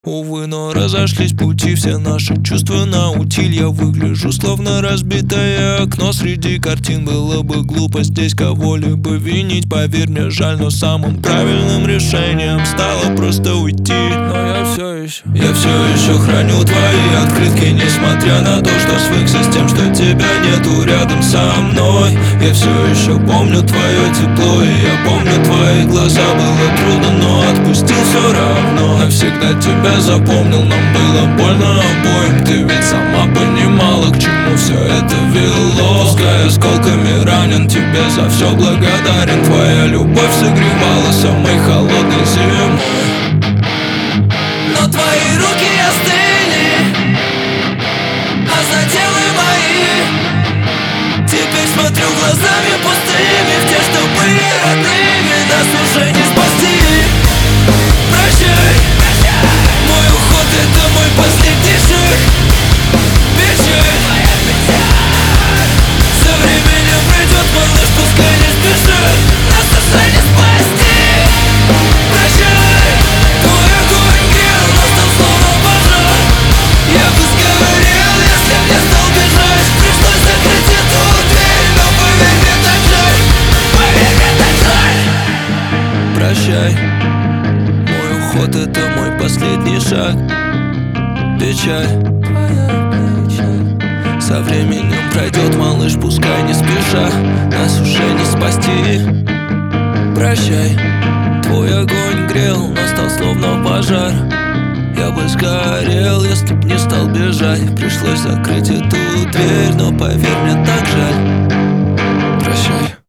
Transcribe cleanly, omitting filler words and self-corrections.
Увы, но разошлись пути, все наши чувства на утиль. Я выгляжу словно разбитое окно среди картин. Было бы глупо здесь кого-либо винить. Поверь мне, жаль, но самым правильным решением стало просто уйти. Но я все еще храню твои открытки, несмотря на то, что свыкся с тем, что тебя нету рядом со мной. Я все еще помню твое тепло, и я помню твои глаза. Было трудно, но отпустил все равно. Навсегда тебя запомнил, нам было больно обоим. Ты ведь сама понимала, к чему все это вело. Пускай осколками ранен, тебе за все благодарен. Твоя любовь согревала самой холодной зимой. Но твои руки остыли, а затем и мои. Теперь смотрю глазами пустыми в те, что были родными. Нас уже не спасти. Прощай, мой уход — это мой последний шаг. Печаль, со временем пройдет, малыш, пускай не спешит. Нас уже не спасти. Прощай, твой огонь грел, но стал словно пожар. Я бы сгорел, если б не стал бежать. Пришлось закрыть эту дверь, но поверь мне, так жаль. Поверь мне, так жаль. Прощай, мой уход — это мой последний шаг. Печаль, со временем пройдет, малыш, пускай не спеша. Нас уже не спасти. Прощай, твой огонь грел, но стал словно пожар. Я бы сгорел, если б не стал бежать. Пришлось закрыть эту дверь, но поверь мне, так жаль. Прощай.